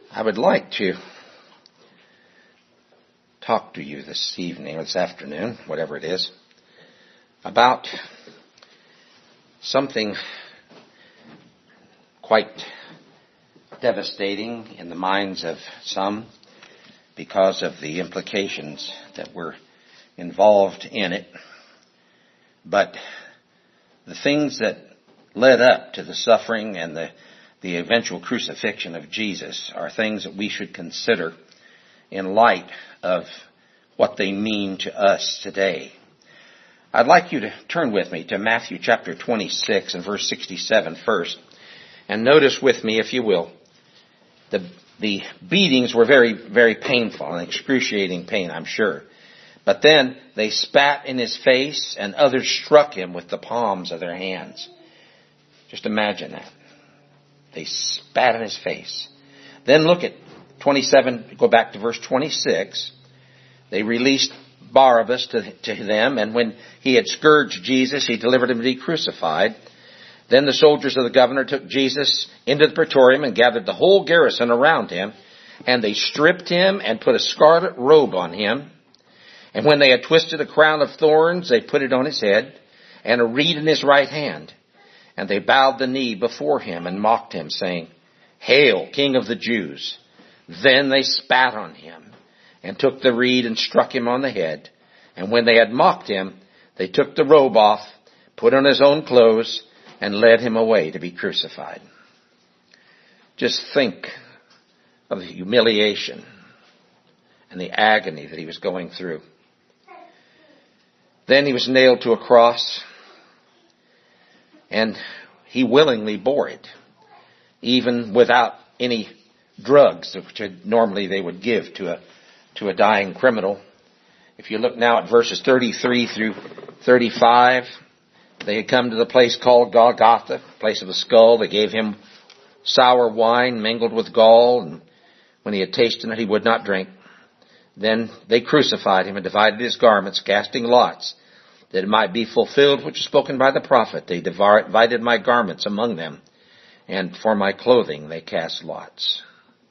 I would like to talk to you this evening or this afternoon, whatever it is, about something quite devastating in the minds of some because of the implications that were involved in it. But the things that led up to the suffering and the eventual crucifixion of Jesus are things that we should consider in light of what they mean to us today. I'd like you to turn with me to Matthew chapter 26 and verse 67 first. And notice with me, if you will, the beatings were very, very painful and excruciating pain, I'm sure. But then they spat in his face and others struck him with the palms of their hands. Just imagine that. They spat in his face. Then look at 27, go back to verse 26. They released Barabbas to them, and when he had scourged Jesus, he delivered him to be crucified. Then the soldiers of the governor took Jesus into the praetorium and gathered the whole garrison around him, and they stripped him and put a scarlet robe on him. And when they had twisted a crown of thorns, they put it on his head, and a reed in his right hand. And they bowed the knee before him and mocked him, saying, "Hail, King of the Jews!" Then they spat on him and took the reed and struck him on the head. And when they had mocked him, they took the robe off, put on his own clothes, and led him away to be crucified. Just think of the humiliation and the agony that he was going through. Then he was nailed to a cross, and he willingly bore it, even without any drugs, which normally they would give to a dying criminal. If you look now at verses 33 through 35, they had come to the place called Golgotha, place of a skull. They gave him sour wine mingled with gall, and when he had tasted it, he would not drink. Then they crucified him and divided his garments, casting lots, that it might be fulfilled which was spoken by the prophet. They divided my garments among them, and for my clothing they cast lots.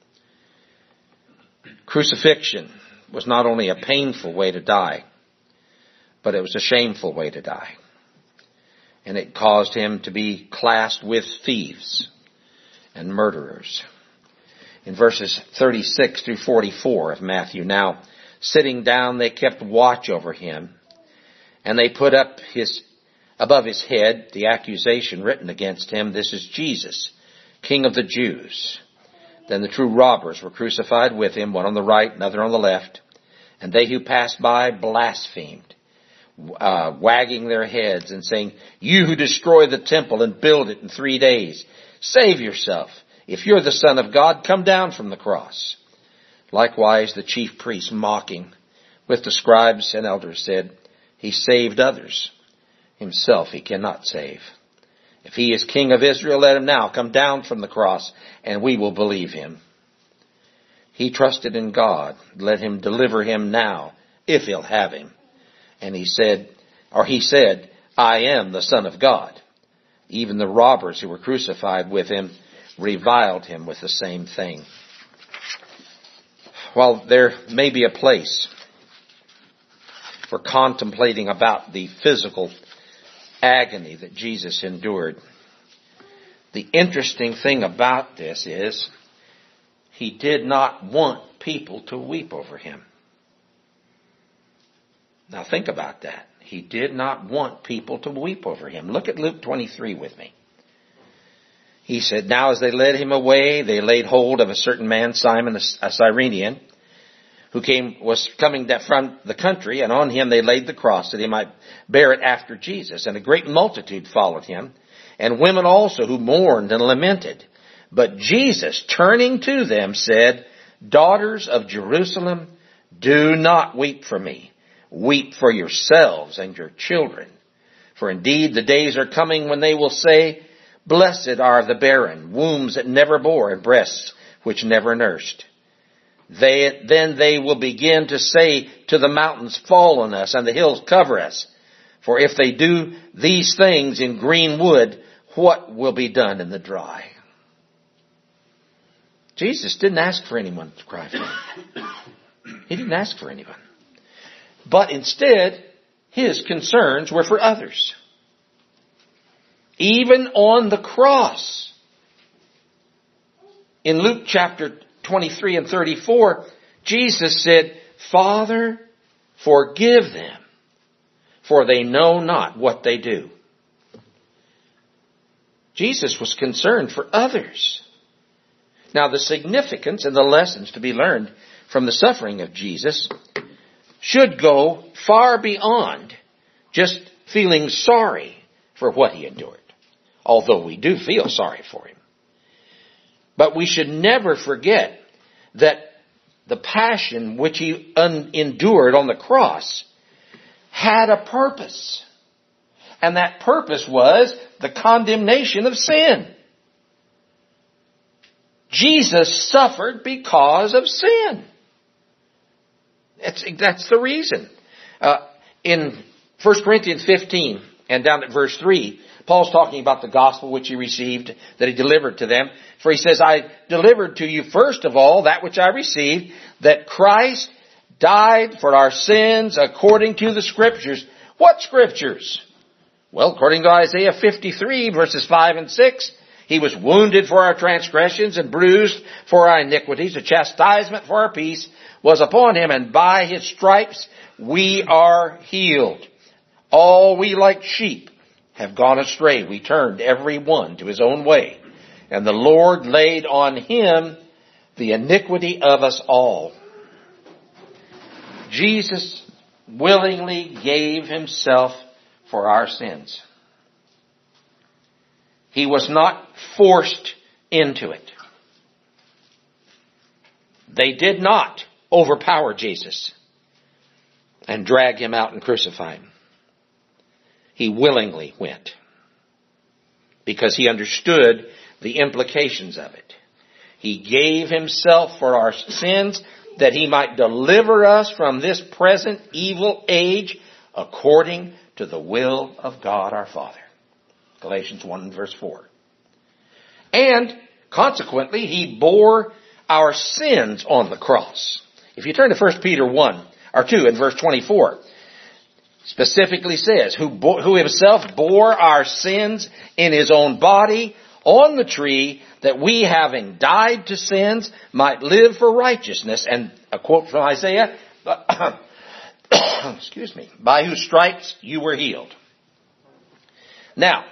Crucifixion was not only a painful way to die, but it was a shameful way to die. And it caused him to be classed with thieves and murderers. In verses 36 through 44 of Matthew, now sitting down, they kept watch over him, and they put up above his head the accusation written against him, "This is Jesus, King of the Jews." Then the true robbers were crucified with him, one on the right, another on the left. And they who passed by blasphemed, wagging their heads and saying, "You who destroy the temple and build it in 3 days, save yourself. If you're the Son of God, come down from the cross." Likewise, the chief priests, mocking with the scribes and elders, said, "He saved others. Himself he cannot save. If he is King of Israel, let him now come down from the cross, and we will believe him. He trusted in God. Let him deliver him now, if he'll have him." And he said, "I am the Son of God." Even the robbers who were crucified with him reviled him with the same thing. While there may be a place for contemplating about the physical agony that Jesus endured, the interesting thing about this is he did not want people to weep over him. Now think about that. He did not want people to weep over him. Look at Luke 23 with me. He said, "Now as they led him away, they laid hold of a certain man, Simon, a Cyrenian, who was coming from the country, and on him they laid the cross that he might bear it after Jesus. And a great multitude followed him, and women also who mourned and lamented. But Jesus, turning to them, said, 'Daughters of Jerusalem, do not weep for me. Weep for yourselves and your children. For indeed the days are coming when they will say, Blessed are the barren, wombs that never bore, and breasts which never nursed. Then they will begin to say to the mountains, Fall on us, and the hills cover us. For if they do these things in green wood, what will be done in the dry?'" Jesus didn't ask for anyone to cry for him. He didn't ask for anyone. But instead, his concerns were for others. Even on the cross. In Luke chapter 23 and 34, Jesus said, Father, forgive them, for they know not what they do. Jesus was concerned for others. Now, the significance and the lessons to be learned from the suffering of Jesus should go far beyond just feeling sorry for what he endured. Although we do feel sorry for him. But we should never forget that the passion which he endured on the cross had a purpose. And that purpose was the condemnation of sin. Jesus suffered because of sin. That's the reason. In 1 Corinthians 15 and down at verse 3, Paul's talking about the gospel which he received, that he delivered to them. For he says, I delivered to you first of all that which I received, that Christ died for our sins according to the Scriptures. What Scriptures? Well, according to Isaiah 53 verses 5 and 6, he was wounded for our transgressions and bruised for our iniquities. The chastisement for our peace was upon him, and by his stripes we are healed. All we like sheep have gone astray. We turned every one to his own way. And the Lord laid on him the iniquity of us all. Jesus willingly gave himself for our sins. He was not forced into it. They did not overpower Jesus and drag him out and crucify him. He willingly went because he understood the implications of it. He gave himself for our sins that he might deliver us from this present evil age according to the will of God our Father. Galatians 1 verse 4. And consequently, he bore our sins on the cross. If you turn to 1 Peter 1 or 2 in verse 24, specifically says, who himself bore our sins in his own body on the tree, that we, having died to sins, might live for righteousness. And a quote from Isaiah, excuse me, by whose stripes you were healed. Now,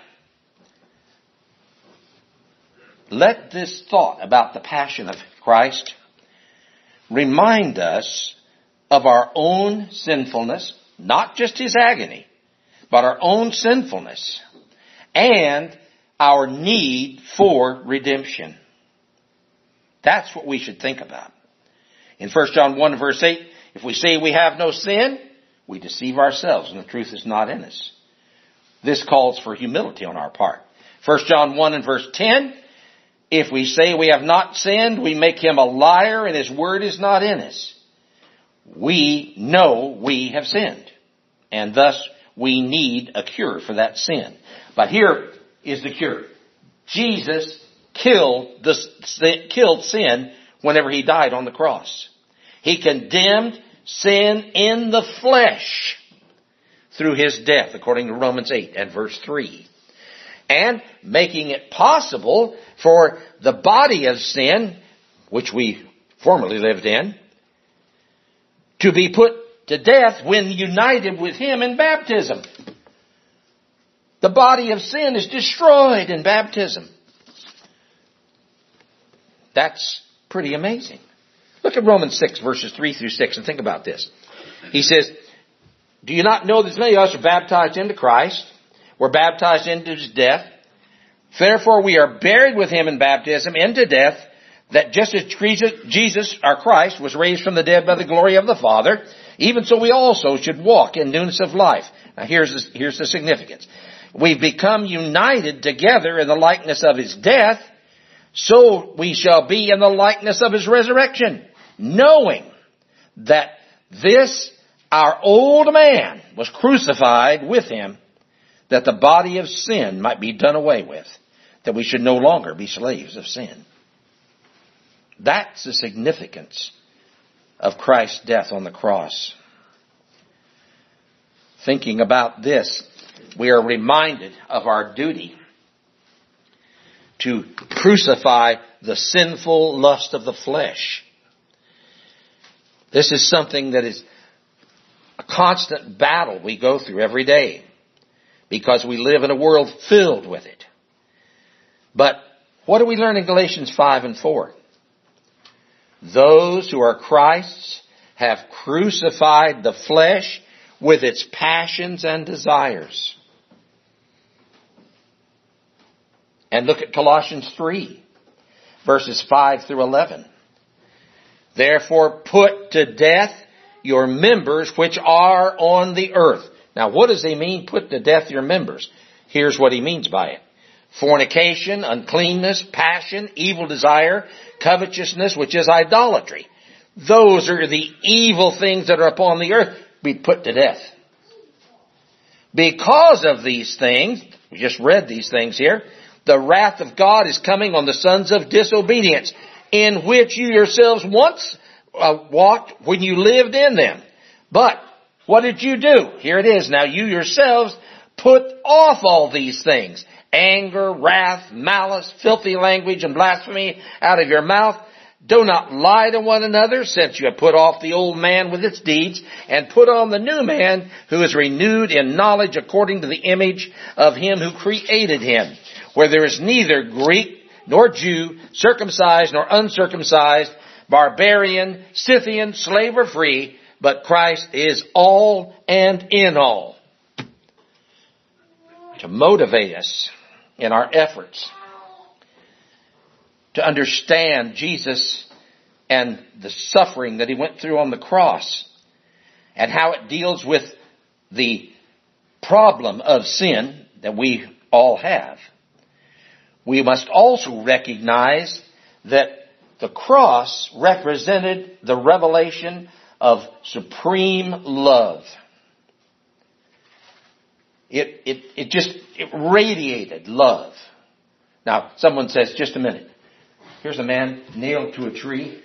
let this thought about the passion of Christ remind us of our own sinfulness, not just his agony, but our own sinfulness and our need for redemption. That's what we should think about. In 1 John 1 verse 8, if we say we have no sin, we deceive ourselves and the truth is not in us. This calls for humility on our part. 1 John 1 and verse 10, if we say we have not sinned, we make him a liar and his word is not in us. We know we have sinned. And thus we need a cure for that sin. But here is the cure. Jesus killed sin whenever he died on the cross. He condemned sin in the flesh through his death, according to Romans 8 and verse 3. And making it possible for the body of sin, which we formerly lived in, to be put to death when united with him in baptism. The body of sin is destroyed in baptism. That's pretty amazing. Look at Romans 6 verses 3 through 6 and think about this. He says, do you not know that as many of us are baptized into Christ? We're baptized into his death. Therefore we are buried with him in baptism into death, that just as Jesus, our Christ, was raised from the dead by the glory of the Father, even so we also should walk in newness of life. Now here's the significance. We've become united together in the likeness of his death, so we shall be in the likeness of his resurrection, knowing that this, our old man, was crucified with him, that the body of sin might be done away with, that we should no longer be slaves of sin. That's the significance of Christ's death on the cross. Thinking about this, we are reminded of our duty to crucify the sinful lust of the flesh. This is something that is a constant battle we go through every day because we live in a world filled with it. But what do we learn in Galatians 5 and 4? Those who are Christ's have crucified the flesh with its passions and desires. And look at Colossians 3, verses 5 through 11. Therefore put to death your members which are on the earth. Now what does he mean, put to death your members? Here's what he means by it. Fornication, uncleanness, passion, evil desire, covetousness, which is idolatry. Those are the evil things that are upon the earth. Be put to death. Because of these things, we just read these things here, the wrath of God is coming on the sons of disobedience, in which you yourselves once walked when you lived in them. But what did you do? Here it is. Now you yourselves put off all these things. Anger, wrath, malice, filthy language, and blasphemy out of your mouth. Do not lie to one another, since you have put off the old man with its deeds, and put on the new man, who is renewed in knowledge according to the image of him who created him, where there is neither Greek nor Jew, circumcised nor uncircumcised, barbarian, Scythian, slave or free, but Christ is all and in all. To motivate us in our efforts to understand Jesus and the suffering that he went through on the cross and how it deals with the problem of sin that we all have. We must also recognize that the cross represented the revelation of supreme love. It radiated love. Now, someone says, just a minute. Here's a man nailed to a tree.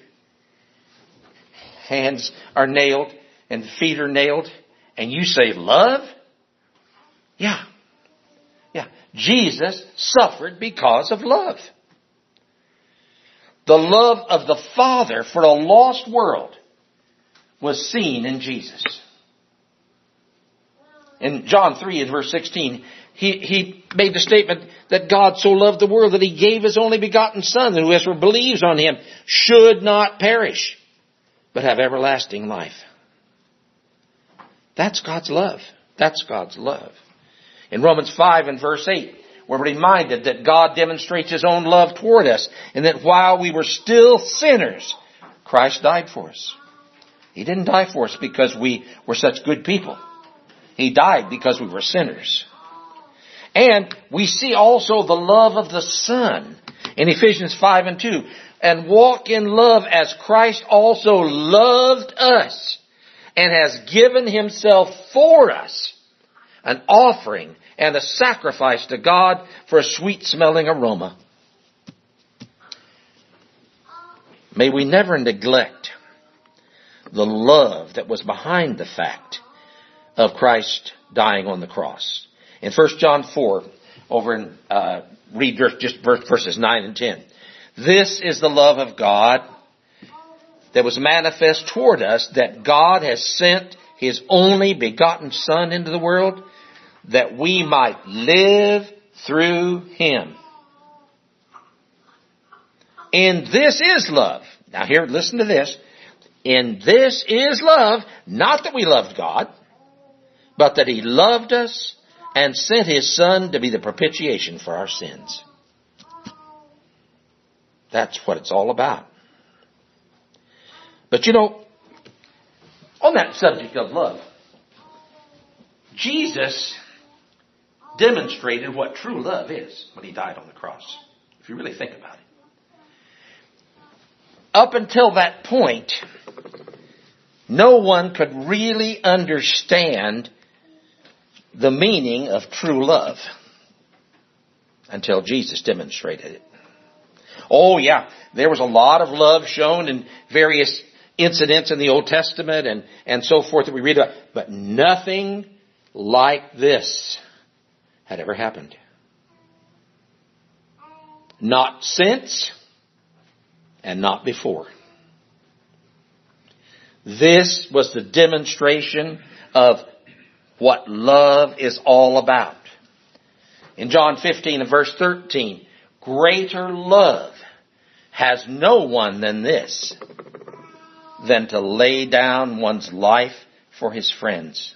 Hands are nailed and feet are nailed. And you say love? Yeah. Jesus suffered because of love. The love of the Father for a lost world was seen in Jesus. In John 3 and verse 16, he made the statement that God so loved the world that he gave his only begotten Son, and whoever believes on him should not perish, but have everlasting life. That's God's love. That's God's love. In Romans 5 and verse 8, we're reminded that God demonstrates his own love toward us, and that while we were still sinners, Christ died for us. He didn't die for us because we were such good people. He died because we were sinners. And we see also the love of the Son in Ephesians 5 and 2. And walk in love as Christ also loved us and has given himself for us, an offering and a sacrifice to God for a sweet-smelling aroma. May we never neglect the love that was behind the fact of Christ dying on the cross. In 1 John 4, over in, read just verses 9 and 10. This is the love of God that was manifest toward us, that God has sent his only begotten Son into the world, that we might live through him. And this is love. Now here, listen to this. And this is love, not that we loved God, but that he loved us and sent his Son to be the propitiation for our sins. That's what it's all about. But on that subject of love, Jesus demonstrated what true love is when he died on the cross, if you really think about it. Up until that point, no one could really understand the meaning of true love until Jesus demonstrated it. Oh yeah, there was a lot of love shown in various incidents in the Old Testament and so forth that we read about. But nothing like this had ever happened. Not since and not before. This was the demonstration of what love is all about. In John 15 and verse 13, greater love has no one than this, than to lay down one's life for his friends.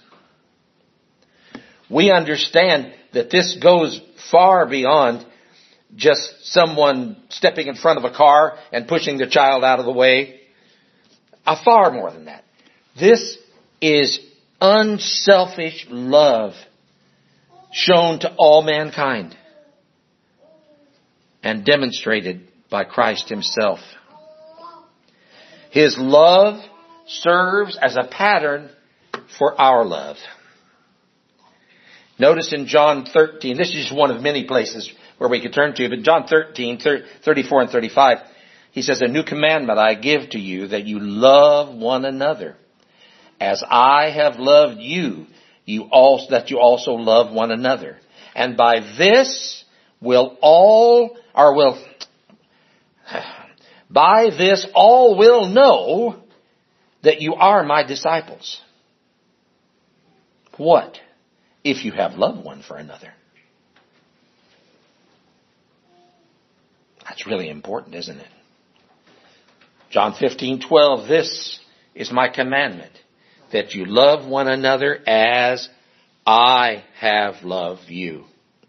We understand that this goes far beyond just someone stepping in front of a car and pushing the child out of the way. Far more than that. This is unselfish love shown to all mankind and demonstrated by Christ himself. His love serves as a pattern for our love. Notice in John 13, this is just one of many places where we could turn to, but John 13, 34 and 35, he says, a new commandment I give to you, that you love one another. As I have loved you, that you also love one another. And by this all will know that you are my disciples. What? If you have love one for another. That's really important, isn't it? John 15:12, this is my commandment, that you love one another as I have loved you.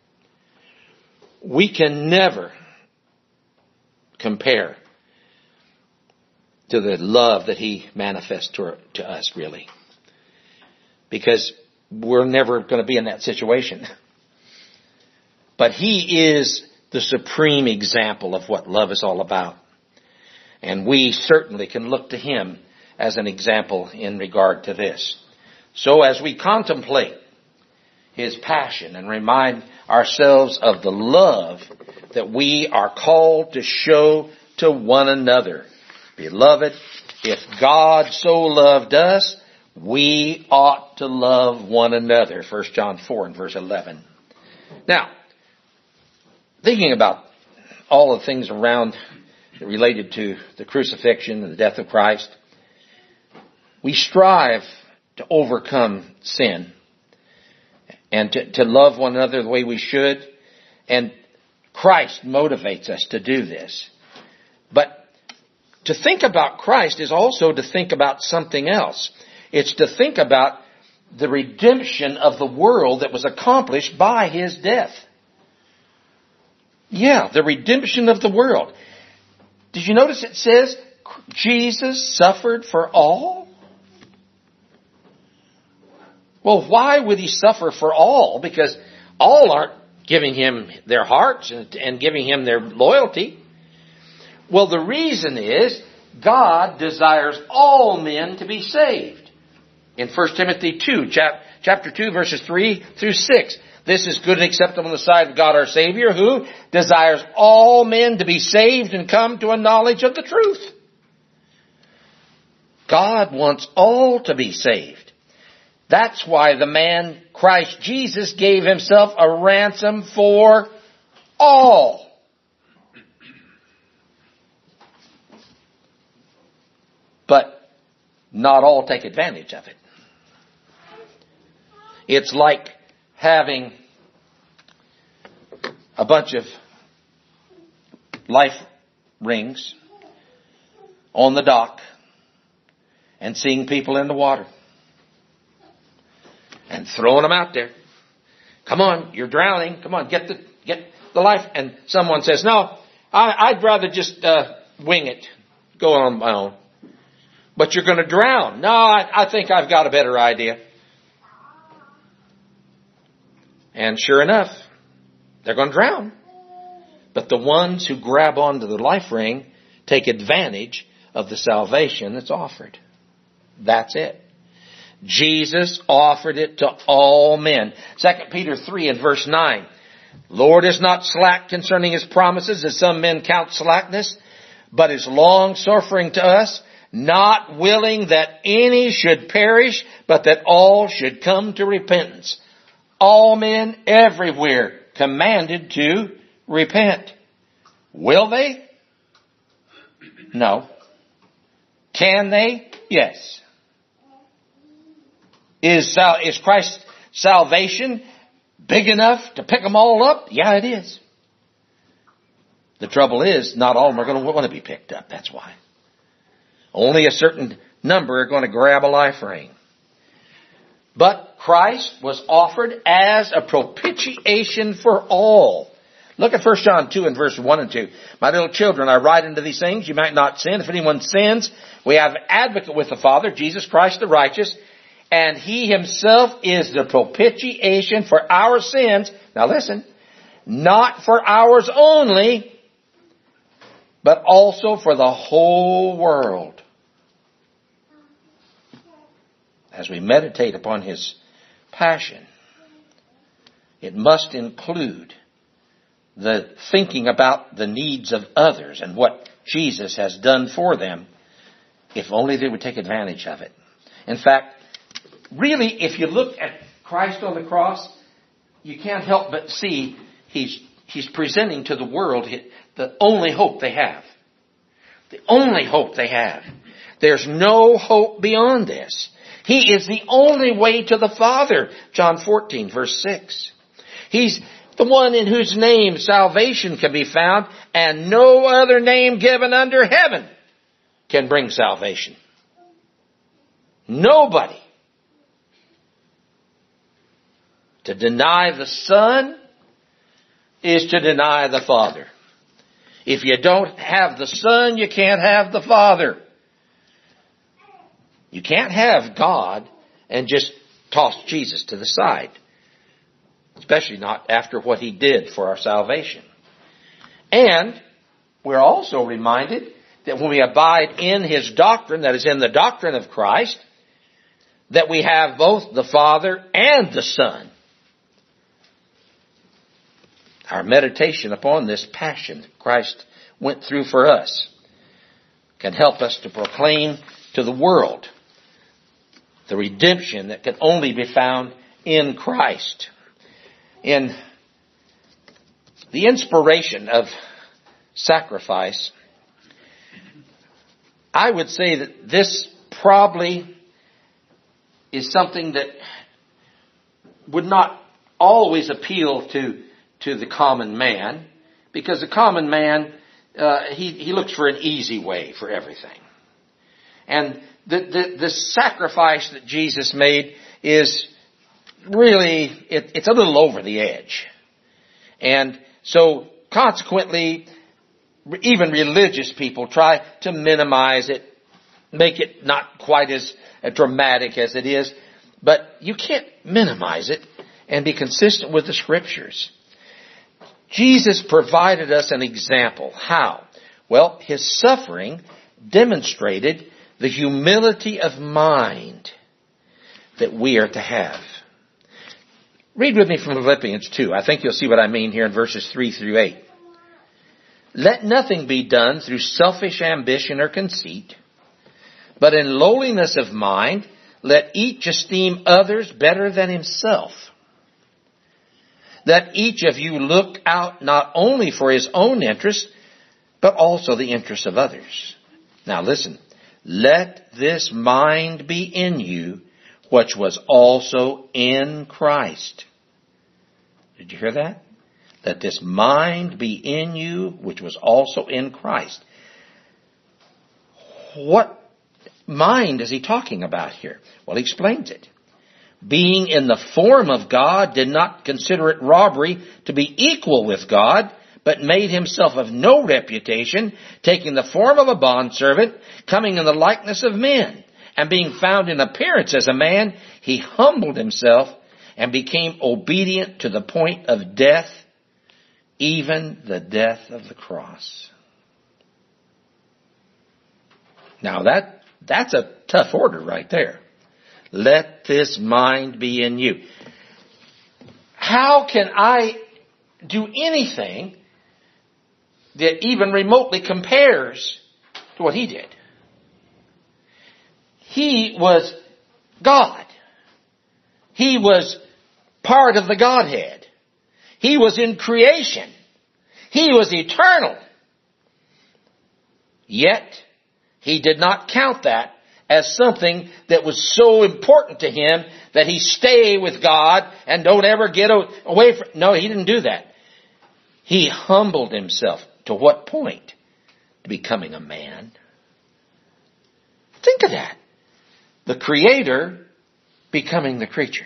We can never compare to the love that he manifests to us, really. Because we're never going to be in that situation. But he is the supreme example of what love is all about. And we certainly can look to him as an example in regard to this. So as we contemplate his passion and remind ourselves of the love that we are called to show to one another. Beloved, if God so loved us, we ought to love one another. 1 John 4 and verse 11. Now, thinking about all the things around related to the crucifixion and the death of Christ, we strive to overcome sin and to love one another the way we should. And Christ motivates us to do this. But to think about Christ is also to think about something else. It's to think about the redemption of the world that was accomplished by his death. Yeah, the redemption of the world. Did you notice it says Jesus suffered for all? Well, why would he suffer for all? Because all aren't giving him their hearts and giving him their loyalty. Well, the reason is God desires all men to be saved. In 1 Timothy 2, chapter 2, verses 3 through 6. This is good and acceptable in the sight of God our Savior, who desires all men to be saved and come to a knowledge of the truth. God wants all to be saved. That's why the man Christ Jesus gave himself a ransom for all. But not all take advantage of it. It's like having a bunch of life rings on the dock and seeing people in the water and throwing them out there. Come on, you're drowning. Come on, get the life. And someone says, no, I'd rather just wing it, go on my own. But you're going to drown. No, I think I've got a better idea. And sure enough, they're going to drown. But the ones who grab onto the life ring take advantage of the salvation that's offered. That's it. Jesus offered it to all men. 2 Peter 3 and verse 9. Lord is not slack concerning his promises, as some men count slackness, but is long-suffering to us, not willing that any should perish, but that all should come to repentance. All men everywhere commanded to repent. Will they? No. Can they? Yes. Is Christ's salvation big enough to pick them all up? Yeah, it is. The trouble is, not all of them are going to want to be picked up. That's why. Only a certain number are going to grab a life ring. But Christ was offered as a propitiation for all. Look at 1 John 2 and verse 1 and 2. My little children, I write unto these things, you might not sin. If anyone sins, we have an advocate with the Father, Jesus Christ the righteous, and he himself is the propitiation for our sins. Now listen, not for ours only, but also for the whole world. As we meditate upon his passion, it must include the thinking about the needs of others and what Jesus has done for them, if only they would take advantage of it. In fact, really, if you look at Christ on the cross, you can't help but see he's presenting to the world the only hope they have. The only hope they have. There's no hope beyond this. He is the only way to the Father. John 14, verse 6. He's the one in whose name salvation can be found, and no other name given under heaven can bring salvation. Nobody. To deny the Son is to deny the Father. If you don't have the Son, you can't have the Father. You can't have God and just toss Jesus to the side. Especially not after what he did for our salvation. And we're also reminded that when we abide in his doctrine, that is in the doctrine of Christ, that we have both the Father and the Son. Our meditation upon this passion Christ went through for us can help us to proclaim to the world the redemption that can only be found in Christ. In the inspiration of sacrifice, I would say that this probably is something that would not always appeal to the common man, because the common man, he looks for an easy way for everything. And the sacrifice that Jesus made is really, it's a little over the edge. And so consequently, even religious people try to minimize it, make it not quite as dramatic as it is. But you can't minimize it and be consistent with the Scriptures. Jesus provided us an example. How? Well, his suffering demonstrated the humility of mind that we are to have. Read with me from Philippians 2. I think you'll see what I mean here in verses 3 through 8. Let nothing be done through selfish ambition or conceit, but in lowliness of mind, let each esteem others better than himself. Let each of you look out not only for his own interest, but also the interests of others. Now listen. Let this mind be in you, which was also in Christ. Did you hear that? Let this mind be in you, which was also in Christ. What mind is he talking about here? Well, he explains it. Being in the form of God, did not consider it robbery to be equal with God, but made himself of no reputation, taking the form of a bondservant, coming in the likeness of men. And being found in appearance as a man, he humbled himself and became obedient to the point of death, even the death of the cross. Now that's a tough order right there. Let this mind be in you. How can I do anything that even remotely compares to what he did. He was God. He was part of the Godhead. He was in creation. He was eternal. Yet, he did not count that as something that was so important to him that he stay with God and don't ever get away from... No, he didn't do that. He humbled himself. To what point? To becoming a man. Think of that. The Creator becoming the creature.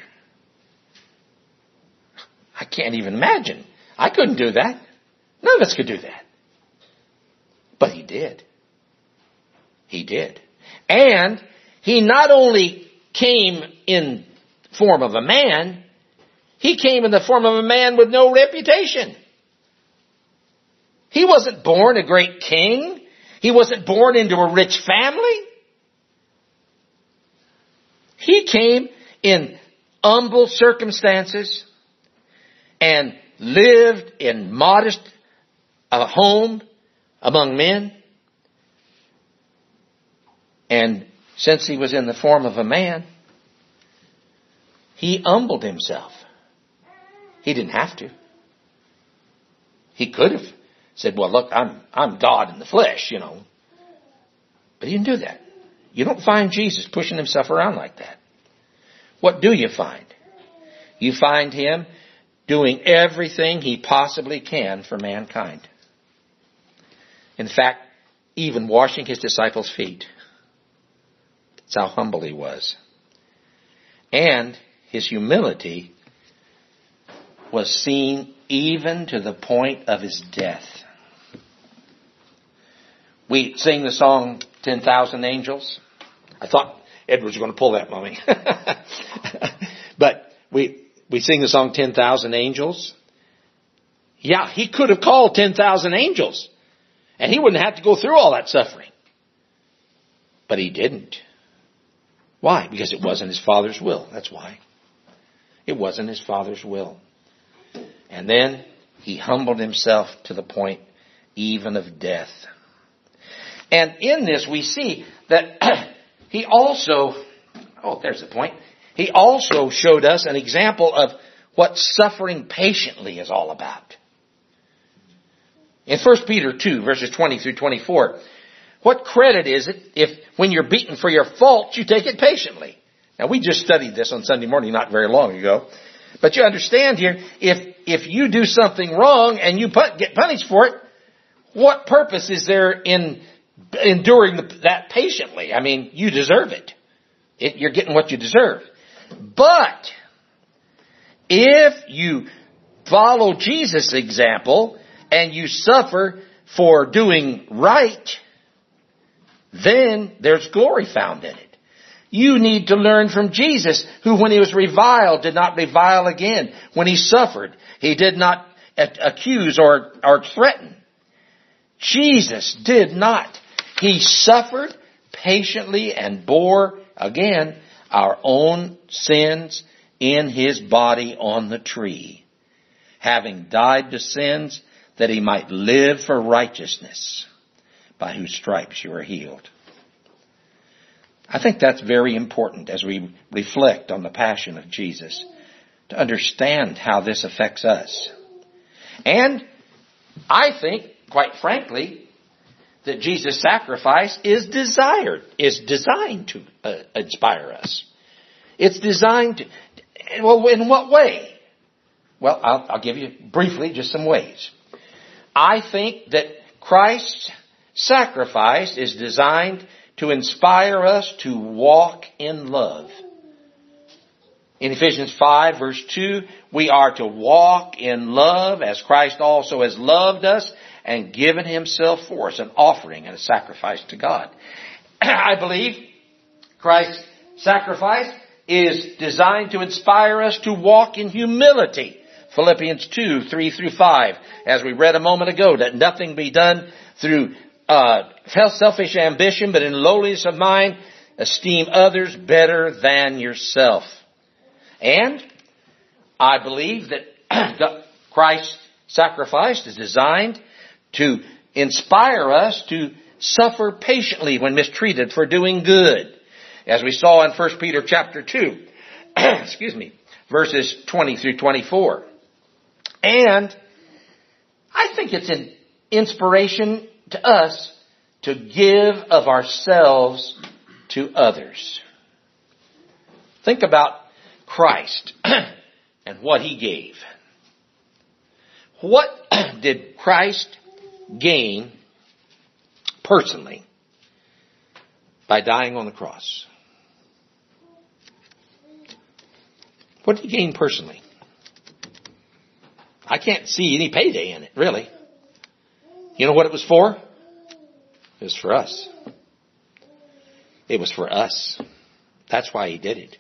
I can't even imagine. I couldn't do that. None of us could do that. But he did. He did. And he not only came in form of a man, he came in the form of a man with no reputation. He wasn't born a great king. He wasn't born into a rich family. He came in humble circumstances and lived in modest home among men. And since he was in the form of a man, he humbled himself. He didn't have to. He could have said, well, look, I'm God in the flesh, you know. But he didn't do that. You don't find Jesus pushing himself around like that. What do you find? You find him doing everything he possibly can for mankind. In fact, even washing his disciples' feet. That's how humble he was. And his humility was seen even to the point of his death. We sing the song 10,000 Angels. I thought Edward was going to pull that, Mommy. But we sing the song 10,000 Angels. Yeah, he could have called 10,000 angels. And he wouldn't have to go through all that suffering. But he didn't. Why? Because it wasn't his Father's will. That's why. It wasn't his Father's will. And then he humbled himself to the point even of death. And in this we see that he also, there's the point. He also showed us an example of what suffering patiently is all about. In 1 Peter 2, verses 20 through 24, what credit is it if when you're beaten for your faults, you take it patiently? Now, we just studied this on Sunday morning not very long ago. But you understand here, if you do something wrong and you get punished for it, what purpose is there in enduring that patiently? I mean, you deserve it. You're getting what you deserve. But if you follow Jesus' example and you suffer for doing right, then there's glory found in it. You need to learn from Jesus, who when he was reviled did not revile again. When he suffered, he did not accuse or threaten. Jesus did not. He suffered patiently and bore, again, our own sins in his body on the tree, having died to sins that he might live for righteousness, by whose stripes you are healed. I think that's very important as we reflect on the passion of Jesus, to understand how this affects us. And I think, quite frankly, that Jesus' sacrifice is designed to inspire us. It's designed to, well, in what way? Well, I'll give you briefly just some ways. I think that Christ's sacrifice is designed to inspire us to walk in love. In Ephesians 5 verse 2, we are to walk in love as Christ also has loved us and given himself for us, an offering and a sacrifice to God. I believe Christ's sacrifice is designed to inspire us to walk in humility. Philippians 2, 3 through 5, as we read a moment ago, that nothing be done through selfish ambition, but in lowliness of mind, esteem others better than yourself. And I believe that Christ's sacrifice is designed to inspire us to suffer patiently when mistreated for doing good. As we saw in 1 Peter chapter 2, verses 20 through 24. And I think it's an inspiration to us to give of ourselves to others. Think about Christ and what He gave. What did Christ gain personally by dying on the cross? What did He gain personally? I can't see any payday in it, really. You know what it was for? It was for us. It was for us. That's why He did it.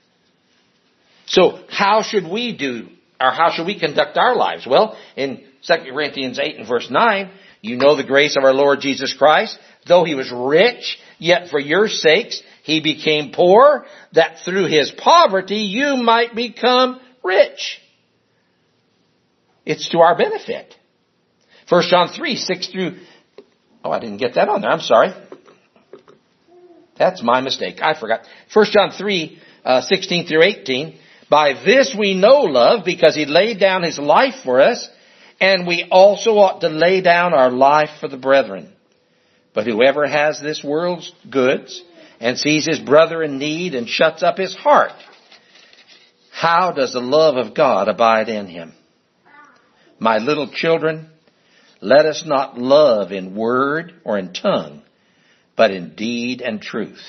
So how should we do, or how should we conduct our lives? Well, in 2 Corinthians 8 and verse 9, you know the grace of our Lord Jesus Christ. Though He was rich, yet for your sakes He became poor, that through His poverty you might become rich. It's to our benefit. 1 John 3, 6 through... Oh, I didn't get that on there. I'm sorry. That's my mistake. I forgot. 1 John 3, 16 through 18. By this we know love, because He laid down His life for us, and we also ought to lay down our life for the brethren. But whoever has this world's goods and sees his brother in need and shuts up his heart, how does the love of God abide in him? My little children, let us not love in word or in tongue, but in deed and truth.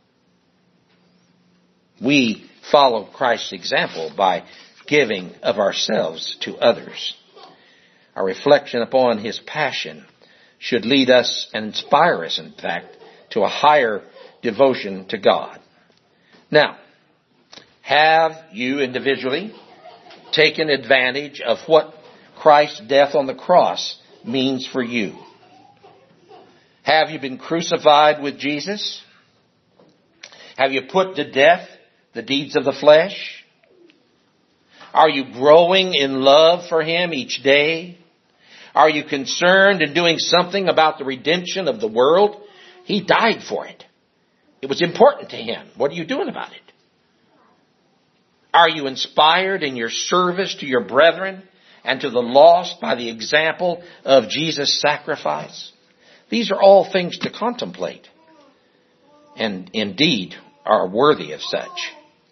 We follow Christ's example by giving of ourselves to others. Our reflection upon His passion should lead us and inspire us, in fact, to a higher devotion to God. Now, have you individually taken advantage of what Christ's death on the cross means for you? Have you been crucified with Jesus? Have you put to death the deeds of the flesh? Are you growing in love for Him each day? Are you concerned in doing something about the redemption of the world? He died for it. It was important to Him. What are you doing about it? Are you inspired in your service to your brethren and to the lost by the example of Jesus' sacrifice? These are all things to contemplate, and indeed are worthy of such.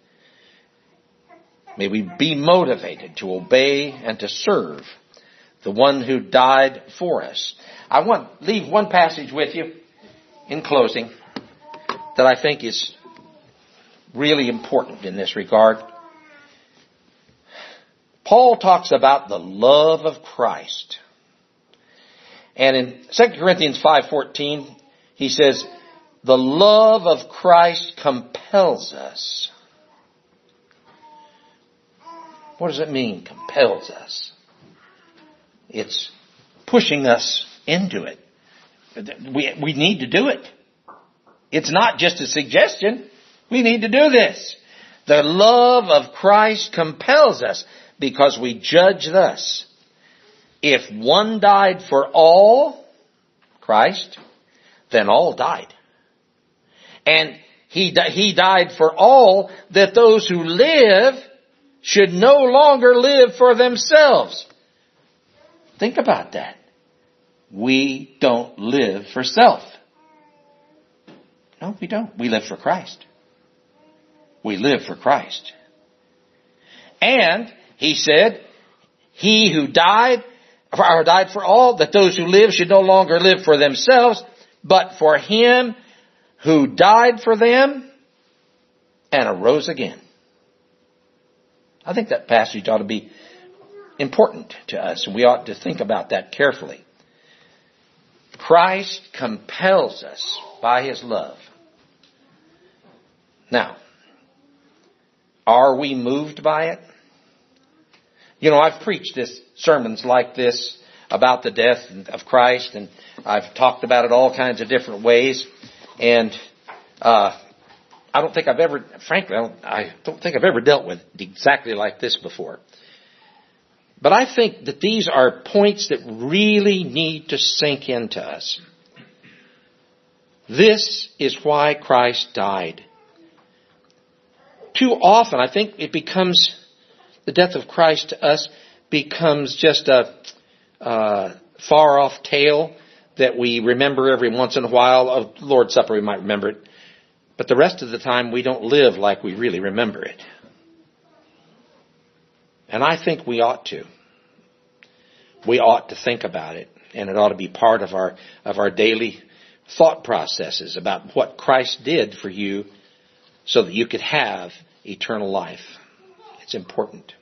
May we be motivated to obey and to serve the one who died for us. I want to leave one passage with you in closing that I think is really important in this regard. Paul talks about the love of Christ. And in 2 Corinthians 5:14, he says, the love of Christ compels us. What does it mean, compels us? It's pushing us into it. We need to do it. It's not just a suggestion. We need to do this. The love of Christ compels us, because we judge thus. If one died for all, Christ, then all died. And He died for all, that those who live should no longer live for themselves. Think about that. We don't live for self. No, we don't. We live for Christ. We live for Christ. And He said, He who died for all, that those who live should no longer live for themselves, but for Him who died for them and arose again. I think that passage ought to be important to us, and we ought to think about that carefully. Christ compels us by His love. Now, are we moved by it? You know, I've preached sermons like this about the death of Christ, and I've talked about it all kinds of different ways. And I don't think I've ever dealt with it exactly like this before. But I think that these are points that really need to sink into us. This is why Christ died. Too often, I think it becomes, the death of Christ to us becomes just a far off tale that we remember every once in a while. Of Lord's Supper, we might remember it. But the rest of the time, we don't live like we really remember it. And I think we ought to. We ought to think about it. And it ought to be part of our daily thought processes about what Christ did for you so that you could have eternal life. It's important.